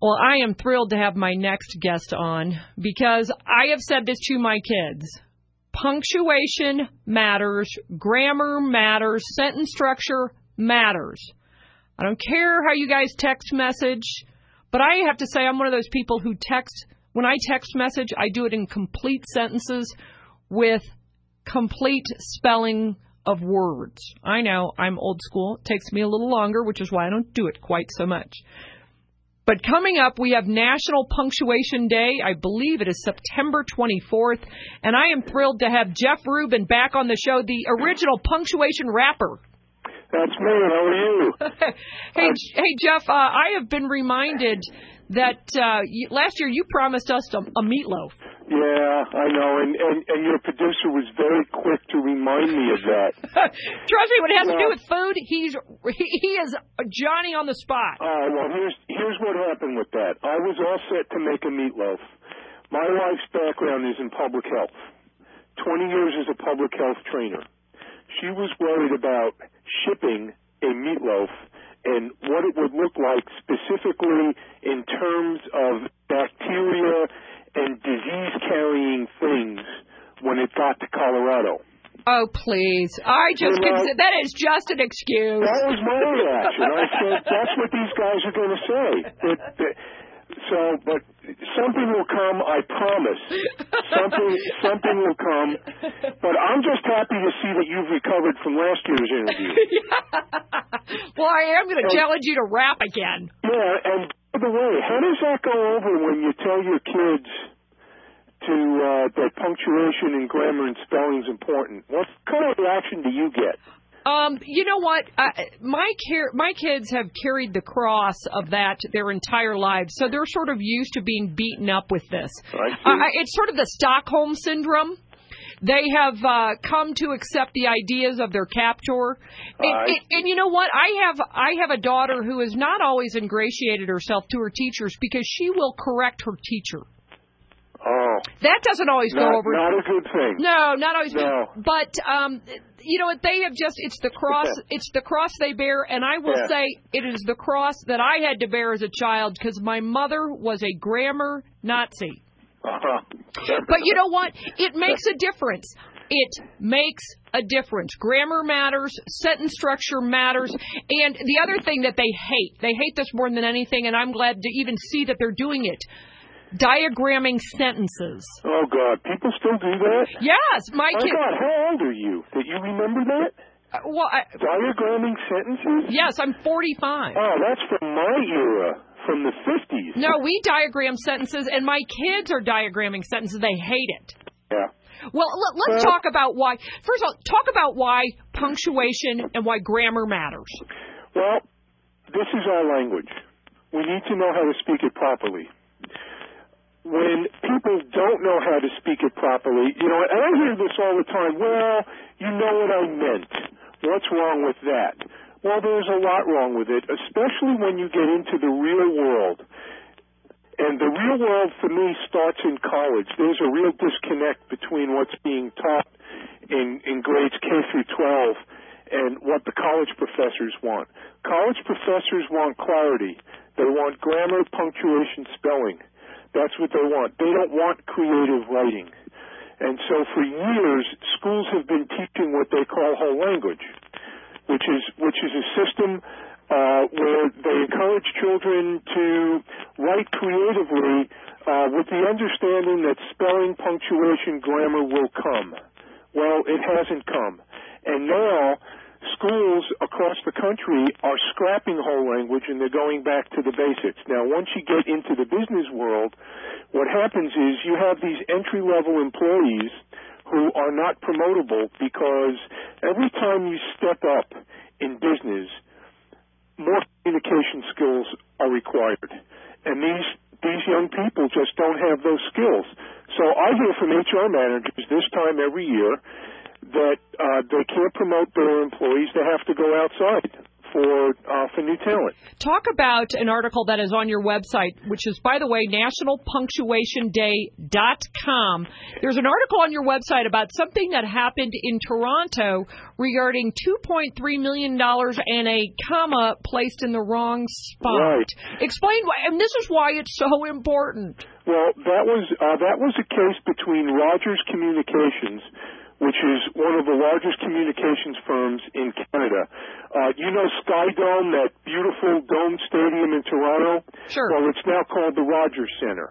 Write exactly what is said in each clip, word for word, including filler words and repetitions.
Well, I am thrilled to have my next guest on because I have said this to my kids. Punctuation matters. Grammar matters. Sentence structure matters. I don't care how you guys text message, but I have to say I'm one of those people who text. When I text message, I do it in complete sentences with complete spelling of words. I know I'm old school. It takes me a little longer, which is why I don't do it quite so much. But coming up, we have National Punctuation Day. I believe it is September twenty-fourth. And I am thrilled to have Jeff Rubin back on the show, the original punctuation rapper. That's me. How are you? hey, um, hey, Jeff, uh, I have been reminded that uh, last year you promised us a, a meatloaf. Yeah, I know, and, and, and your producer was very quick to remind me of that. Trust me, when it has uh, to do with food, he's he, he is Johnny on the spot. All right, well, here's, here's what happened with that. I was all set to make a meatloaf. My wife's background is in public health. twenty years as a public health trainer. She was worried about shipping a meatloaf and what it would look like specifically in terms of bacteria and disease-carrying things when it got to Colorado. Oh, please. I just you know, consider that is just an excuse. That was my reaction. I said, that's what these guys are going to say. That, that, so, but something will come, I promise. Something something will come. But I'm just happy to see that you've recovered from last year's interview. Yeah. Well, I am going to challenge you to rap again. Yeah, and by the way, how does that go over when you tell your kids to uh, that punctuation and grammar and spelling is important? What kind of reaction do you get? Um, you know what? Uh, my car- my kids have carried the cross of that their entire lives, so they're sort of used to being beaten up with this. I uh, it's sort of the Stockholm syndrome. They have uh, come to accept the ideas of their captor, and, and, and you know what? I have I have a daughter who has not always ingratiated herself to her teachers because she will correct her teacher. Oh, that doesn't always not, go over. Not a good thing. No, not always. No. But um, you know what? They have just it's the cross. It's the cross they bear, and I will yeah. say it is the cross that I had to bear as a child because my mother was a grammar Nazi. Uh-huh. But you know what? It makes a difference. It makes a difference. Grammar matters. Sentence structure matters. And the other thing that they hate, they hate this more than anything, and I'm glad to even see that they're doing it. Diagramming sentences. Oh, God. People still do that? Yes. My oh, kid. God. How old are you? Did you remember that? Uh, well, I, Diagramming sentences? Yes, I'm forty-five. Oh, that's from my era, from the fifties. No, we diagram sentences, and my kids are diagramming sentences. They hate it. Yeah. Well, let, let's uh, talk about why. First of all, talk about why punctuation and why grammar matters. Well, this is our language. We need to know how to speak it properly. When people don't know how to speak it properly, you know, and I hear this all the time, well, you know what I meant. What's wrong with that? Well, there's a lot wrong with it, especially when you get into the real world. And the real world, for me, starts in college. There's a real disconnect between what's being taught in, in grades K through twelve and what the college professors want. College professors want clarity. They want grammar, punctuation, spelling. That's what they want. They don't want creative writing. And so for years, schools have been teaching what they call whole language, which is which is a system uh, where they encourage children to write creatively uh, with the understanding that spelling, punctuation, grammar will come. Well, it hasn't come. And now schools across the country are scrapping whole language and they're going back to the basics. Now, once you get into the business world, what happens is you have these entry-level employees who are not promotable because every time you step up in business, more communication skills are required. And these these young people just don't have those skills. So I hear from H R managers this time every year that uh, they can't promote their employees. They have to go outside for uh, for new talent. Talk about an article that is on your website, which is, by the way, national punctuation day dot com. There's an article on your website about something that happened in Toronto regarding two point three million dollars and a comma placed in the wrong spot. Right. Explain why, and this is why it's so important. Well, that was uh, that was a case between Rogers Communications, which is one of the largest communications firms in Canada. Uh, you know Skydome, that beautiful dome stadium in Toronto? Sure. Well, it's now called the Rogers Center.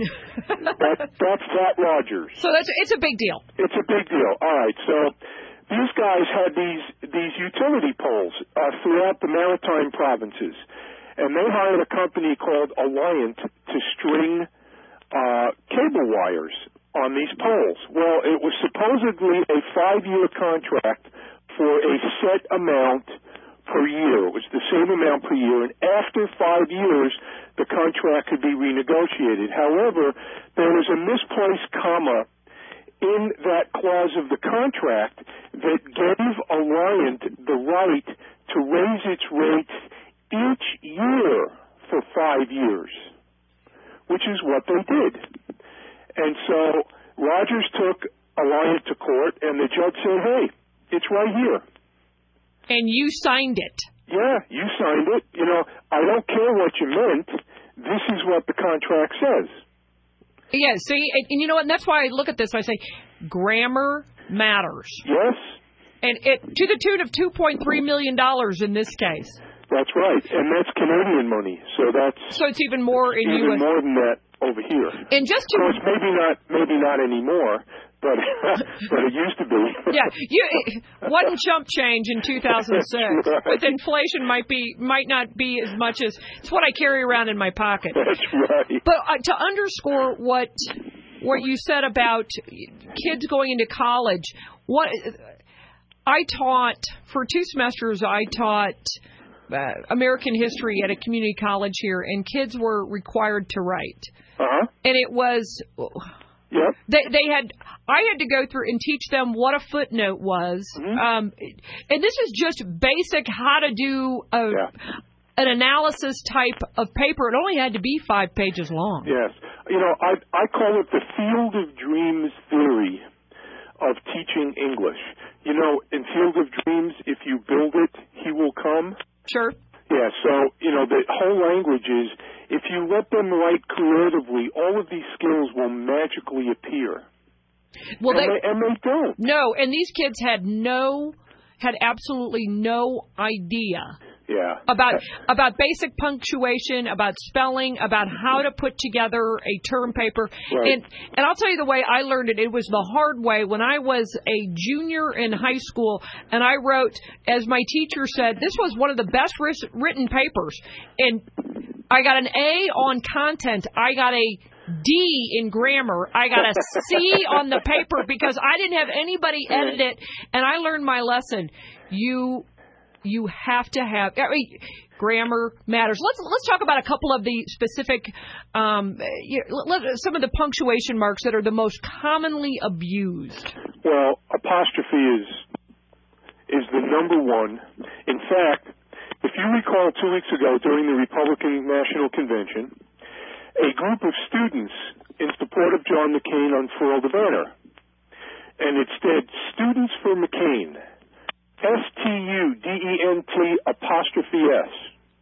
that, that's that Rogers. So that's it's a big deal. It's a big deal. All right. So these guys had these these utility poles uh, throughout the maritime provinces, and they hired a company called Alliant to string uh, cable wires on these poles. Well, it was supposedly a five-year contract for a set amount per year. It was the same amount per year, and after five years, the contract could be renegotiated. However, there was a misplaced comma in that clause of the contract that gave Alliant the right to raise its rates each year for five years, which is what they did. And so Rogers took Alliant to court, and the judge said, hey, it's right here. And you signed it. Yeah, you signed it. You know, I don't care what you meant. This is what the contract says. Yeah, see, and, and you know what? And that's why I look at this. I say, grammar matters. Yes. And it to the tune of two point three million dollars in this case. That's right, and that's Canadian money. So that's so it's even more in even U S more than that over here. And just to, of course, maybe not, maybe not anymore. But but it used to be. Yeah, you, it wasn't chump change in two thousand six. Right. With inflation, might be might not be as much as it's what I carry around in my pocket. That's right. But uh, to underscore what what you said about kids going into college, what I taught for two semesters, I taught uh, American history at a community college here, and kids were required to write. Uh huh. And it was. Yep. They they had I had to go through and teach them what a footnote was, mm-hmm. um, and this is just basic how to do a, yeah. an analysis type of paper. It only had to be five pages long. Yes, you know I I call it the field of dreams theory of teaching English. You know, in Field of Dreams, if you build it, he will come. Sure. Yeah, so, you know, the whole language is, if you let them write creatively, all of these skills will magically appear. Well, and, they, they, and they don't. No, and these kids had no, had absolutely no idea. Yeah. About about basic punctuation, about spelling, about how to put together a term paper. Right. And and I'll tell you the way I learned it. It was the hard way when I was a junior in high school, and I wrote, as my teacher said, this was one of the best written papers. And I got an A on content. I got a D in grammar. I got a C on the paper because I didn't have anybody edit it, and I learned my lesson. You You have to have I mean, grammar matters. Let's let's talk about a couple of the specific, um, you know, let, some of the punctuation marks that are the most commonly abused. Well, apostrophe is is the number one. In fact, if you recall, two weeks ago during the Republican National Convention, a group of students in support of John McCain unfurled a banner, and it said "Students for McCain." S T U D E N T apostrophe S.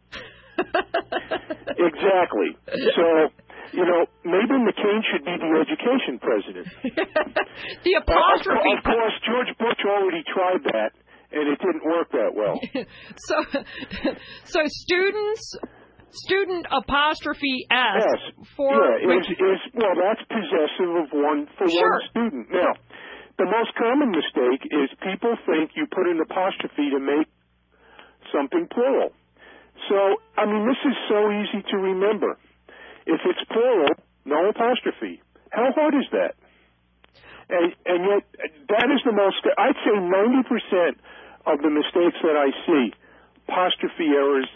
Exactly. So, you know, maybe McCain should be the education president. The apostrophe. Of course, George Bush already tried that, and it didn't work that well. so, so students, student apostrophe S. Yes. For yeah, is, is, well, that's possessive of one for sure. one student. Now, the most common mistake is people think you put an apostrophe to make something plural. So, I mean, this is so easy to remember. If it's plural, no apostrophe. How hard is that? And, and yet, that is the most, I'd say ninety percent of the mistakes that I see, apostrophe errors,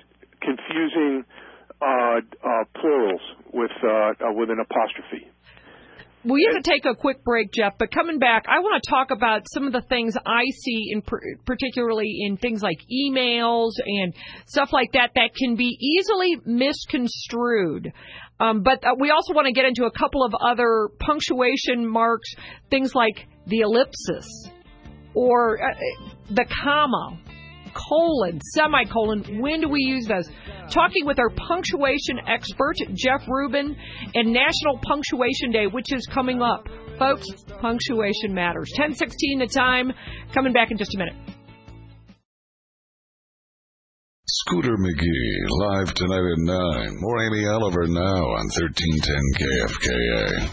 confusing uh, uh, plurals with uh, uh, with an apostrophe. We have to take a quick break, Jeff, but coming back, I want to talk about some of the things I see, in particularly in things like emails and stuff like that, that can be easily misconstrued. Um, but uh, we also want to get into a couple of other punctuation marks, things like the ellipsis or uh, the comma, colon, semicolon. When do we use those? Talking with our punctuation expert, Jeff Rubin, and National Punctuation Day, which is coming up. Folks, punctuation matters. ten sixteen the time. Coming back in just a minute. Scooter McGee, live tonight at nine. More Amy Oliver now on thirteen ten K F K A.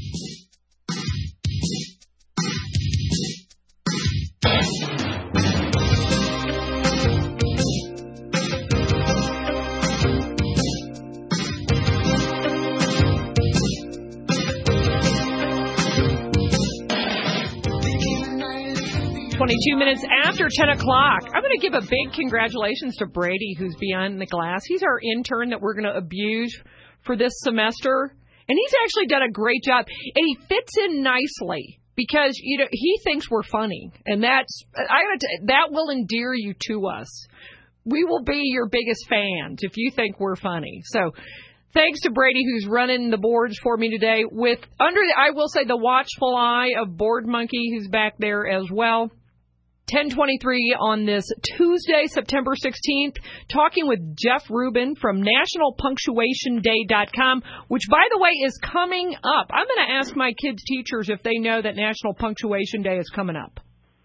twenty-two minutes after ten o'clock. I'm going to give a big congratulations to Brady, who's behind the glass. He's our intern that we're going to abuse for this semester. And he's actually done a great job. And he fits in nicely because, you know, he thinks we're funny. And that's, I gotta t- that will endear you to us. We will be your biggest fans if you think we're funny. So thanks to Brady, who's running the boards for me today with, under, the, I will say, the watchful eye of Board Monkey, who's back there as well. ten twenty-three on this Tuesday, September sixteenth, talking with Jeff Rubin from National Punctuation Day dot com, which, by the way, is coming up. I'm going to ask my kids' teachers if they know that National Punctuation Day is coming up.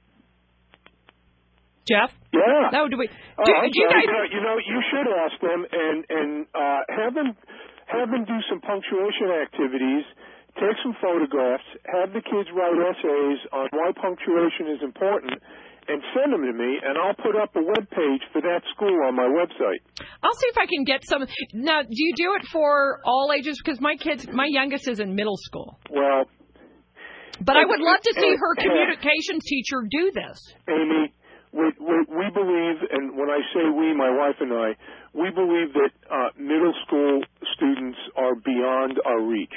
Jeff? Yeah. No, do we? Do, oh, do you guys? You know, you know, you should ask them and and uh, have them have them do some punctuation activities. Take some photographs. Have the kids write essays on why punctuation is important. And send them to me, and I'll put up a web page for that school on my website. I'll see if I can get some. Now, do you do it for all ages? Because my kids, my youngest is in middle school. Well, but I would love to see her communications teacher do this. Amy, we, we, we believe, and when I say we, my wife and I, we believe that uh, middle school students are beyond our reach.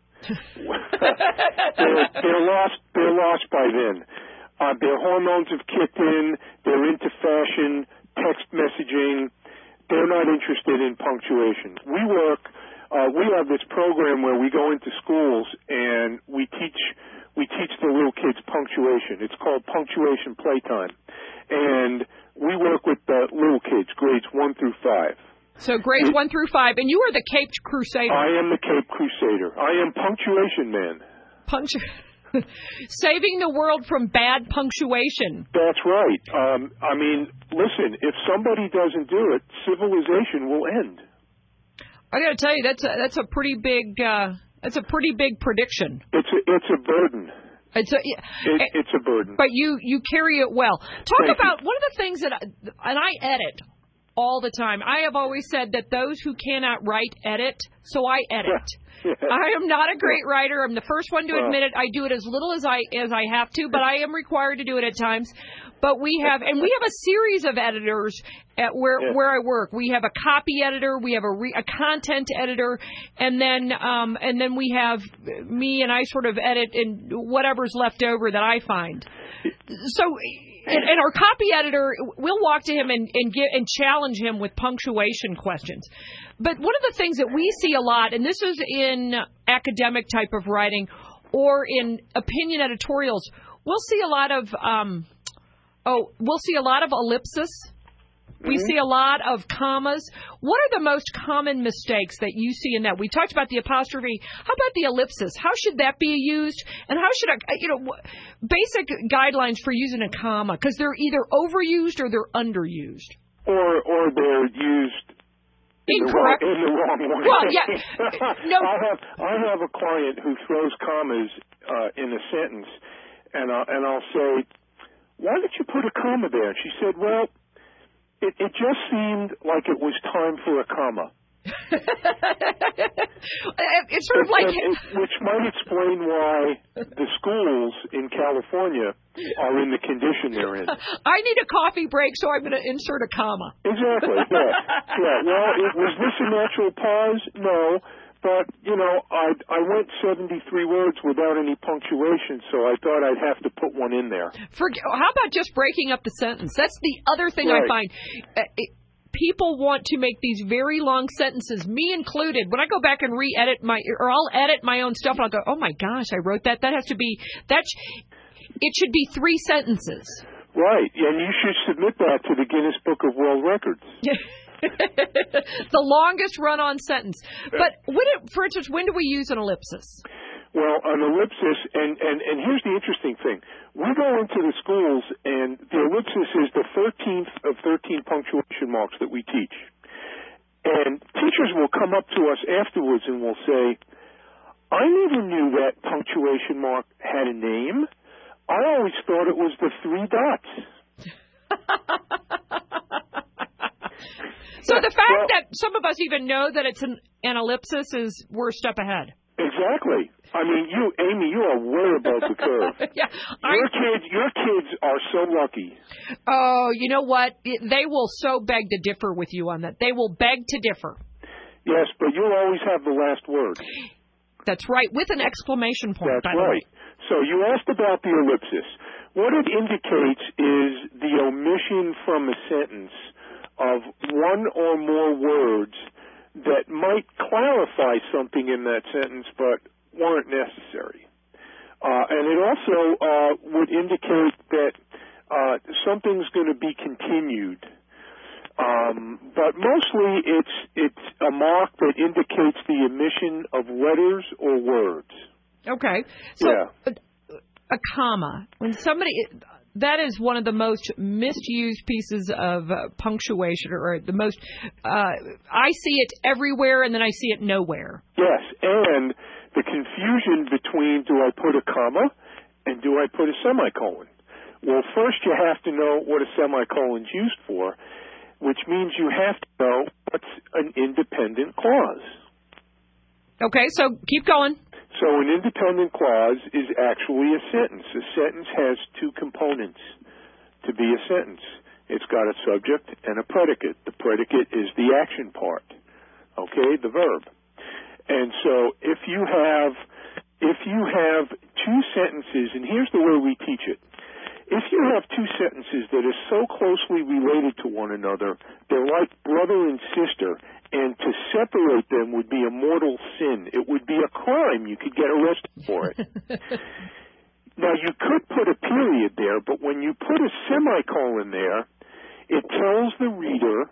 they're, they're lost. They're lost by then. Uh, their hormones have kicked in. They're into fashion, text messaging. They're not interested in punctuation. We work, uh, we have this program where we go into schools and we teach, we teach the little kids punctuation. It's called Punctuation Playtime. And we work with the little kids, grades one through five. So grades it, one through five, and you are the Cape Crusader. I am the Cape Crusader. I am Punctuation Man. Punctuation. Saving the world from bad punctuation. That's right. Um, I mean, listen, if somebody doesn't do it, civilization will end. I got to tell you, that's a, that's a pretty big uh, that's a pretty big prediction. It's a, it's a burden. It's a it, it's a burden. But you you carry it well. Talk Thank about you. One of the things that I, and I edit all the time. I have always said that those who cannot write edit, so I edit. I am not a great writer. I'm the first one to admit it. I do it as little as I as I have to, but I am required to do it at times. But we have, and we have a series of editors at where yeah. where I work. We have a copy editor, we have a, re, a content editor, and then um, and then we have me, and I sort of edit and whatever's left over that I find. So. And, and our copy editor, we'll walk to him and and, get, and challenge him with punctuation questions. But one of the things that we see a lot, and this is in academic type of writing or in opinion editorials, we'll see a lot of um, oh, we'll see a lot of ellipsis. We see a lot of commas. What are the most common mistakes that you see in that? We talked about the apostrophe. How about the ellipsis? How should that be used? And how should I, you know, basic guidelines for using a comma? Because they're either overused or they're underused. Or or they're used in incorrect the wrong, in the wrong way. Well, yeah. No. I have I have a client who throws commas uh, in a sentence, and I, and I'll say, "Why did you put a comma there?" And she said, "Well, It, it just seemed like it was time for a comma." It's sort of like... And, and, which might explain why the schools in California are in the condition they're in. I need a coffee break, so I'm going to insert a comma. Exactly, yeah. yeah. Well, it, was this a natural pause? No. but, you know, I I went seventy-three words without any punctuation, so I thought I'd have to put one in there. For, how about just breaking up the sentence? That's the other thing Right. I find. Uh, it, people want to make these very long sentences, me included. When I go back and re-edit my, or I'll edit my own stuff, and I'll go, oh my gosh, I wrote that. That has to be, that sh- it should be three sentences. Right, and you should submit that to the Guinness Book of World Records. The longest run-on sentence. But, when it, for instance, when do we use an ellipsis? Well, an ellipsis, and, and, and here's the interesting thing. We go into the schools, and the ellipsis is the thirteenth of thirteen punctuation marks that we teach. And teachers will come up to us afterwards and will say, I never knew that punctuation mark had a name. I always thought it was the three dots. So the fact well, that some of us even know that it's an, an ellipsis is we're a step ahead. Exactly. I mean, you, Amy, you are way above the curve. yeah, your I, kids, your kids are so lucky. Oh, you know what? They will so beg to differ with you on that. They will beg to differ. Yes, but you'll always have the last word. That's right, with an exclamation point. That's by right. The way. So you asked about the ellipsis. What it indicates is the omission from a sentence of one or more words that might clarify something in that sentence but weren't necessary. Uh, and it also uh, would indicate that uh, something's going to be continued. Um, but mostly it's it's a mark that indicates the omission of letters or words. Okay. So Yeah. a, a comma. When somebody... That is one of the most misused pieces of uh, punctuation, or the most, uh, I see it everywhere and then I see it nowhere. Yes, and the confusion between do I put a comma and do I put a semicolon? Well, first you have to know what a semicolon's used for, which means you have to know what's an independent clause. Okay, so keep going. So an independent clause is actually a sentence. A sentence has two components to be a sentence. It's got a subject and a predicate. The predicate is the action part, okay, the verb. And so if you have if you have two sentences, and here's the way we teach it. If you have two sentences that are so closely related to one another, they're like brother and sister, and to separate them would be a mortal sin. It would be a crime. You could get arrested for it. Now, you could put a period there, but when you put a semicolon there, it tells the reader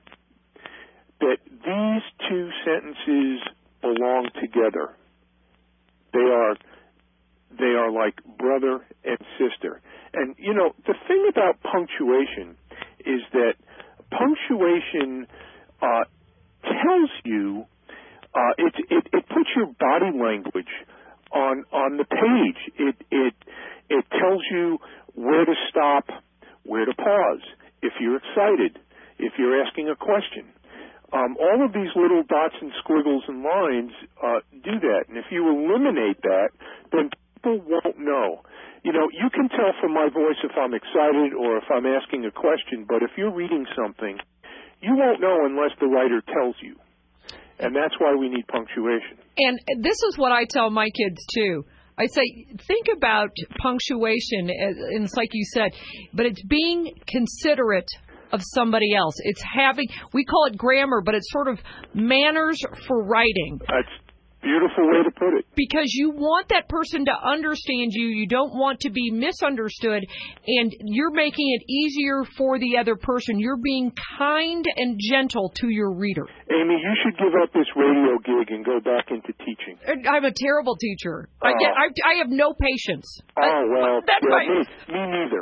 that these two sentences belong together. They are they are like brother and sister. And, you know, the thing about punctuation is that punctuation uh, tells you, uh, it, it, it puts your body language on on the page. It it it tells you where to stop, where to pause, if you're excited, if you're asking a question. Um, all of these little dots and squiggles and lines uh, do that. And if you eliminate that, then people won't know. You know, you can tell from my voice if I'm excited or if I'm asking a question, but if you're reading something, you won't know unless the writer tells you. And that's why we need punctuation. And this is what I tell my kids, too. I say, think about punctuation, and it's like you said, but it's being considerate of somebody else. It's having, we call it grammar, but it's sort of manners for writing. That's beautiful way to put it. Because you want that person to understand you. You don't want to be misunderstood. And you're making it easier for the other person. You're being kind and gentle to your reader. Amy, you should give up this radio gig and go back into teaching. I'm a terrible teacher. Oh. I, get, I, I have no patience. Oh, well, That's yeah, right. me, me neither.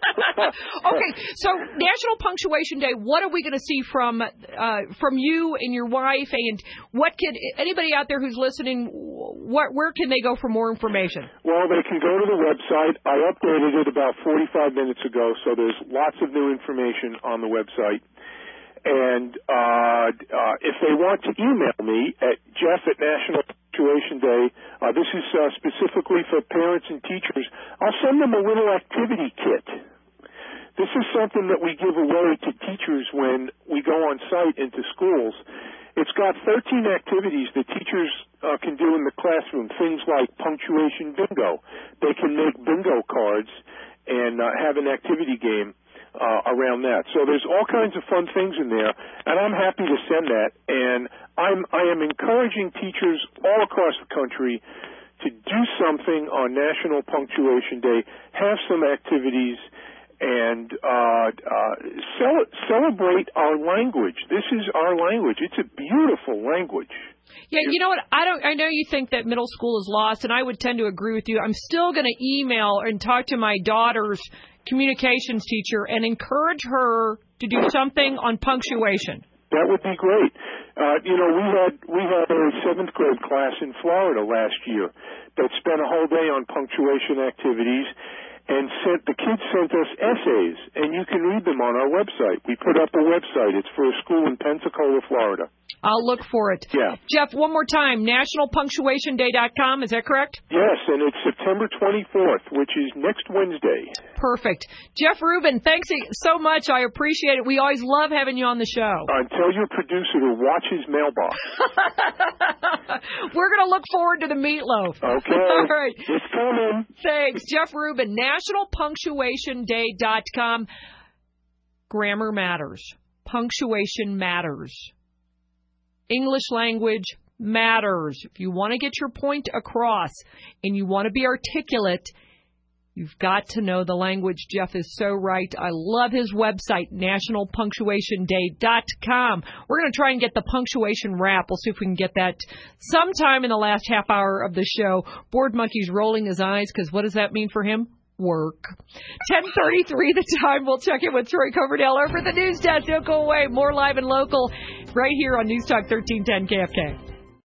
Okay, so National Punctuation Day, what are we going to see from uh, from you and your wife? And what can anybody out there who's listening, what, where can they go for more information? Well, they can go to the website. I updated it about forty-five minutes ago, so there's lots of new information on the website. And uh, uh, if they want to email me at Jeff at National Punctuation Day, uh, this is uh, specifically for parents and teachers, I'll send them a little activity kit. This is something that we give away to teachers when we go on site into schools. It's got thirteen activities that teachers uh, can do in the classroom, things like punctuation bingo. They can make bingo cards and uh, have an activity game uh, around that. So there's all kinds of fun things in there, and I'm happy to send that. And I'm, I am encouraging teachers all across the country to do something on National Punctuation Day, have some activities, and uh, uh, cel- celebrate our language. This is our language. It's a beautiful language. Yeah, you know what? I don't. I know you think that middle school is lost, and I would tend to agree with you. I'm still going to email and talk to my daughter's communications teacher and encourage her to do something on punctuation. That would be great. Uh, you know, we had we had a seventh grade class in Florida last year that spent a whole day on punctuation activities, and sent the kids sent us essays, and you can read them on our website. We put up a website. It's for a school in Pensacola, Florida. I'll look for it. Yeah. Jeff, one more time, national punctuation day dot com, is that correct? Yes, and it's September twenty-fourth, which is next Wednesday. Perfect. Jeff Rubin, thanks so much. I appreciate it. We always love having you on the show. Uh, tell your producer to watch his mailbox. We're going to look forward to the meatloaf. Okay. All right. It's coming. Thanks. Jeff Rubin, national punctuation day dot com. Grammar matters. Punctuation matters. English language matters. If you want to get your point across and you want to be articulate, you've got to know the language. Jeff is so right. I love his website, national punctuation day dot com. We're going to try and get the punctuation rap. We'll see if we can get that sometime in the last half hour of the show. Board Monkey's rolling his eyes because what does that mean for him? Work. ten thirty-three the time. We'll check in with Troy Coverdale over the news desk. Don't go away. More live and local right here on News Talk thirteen ten K F K.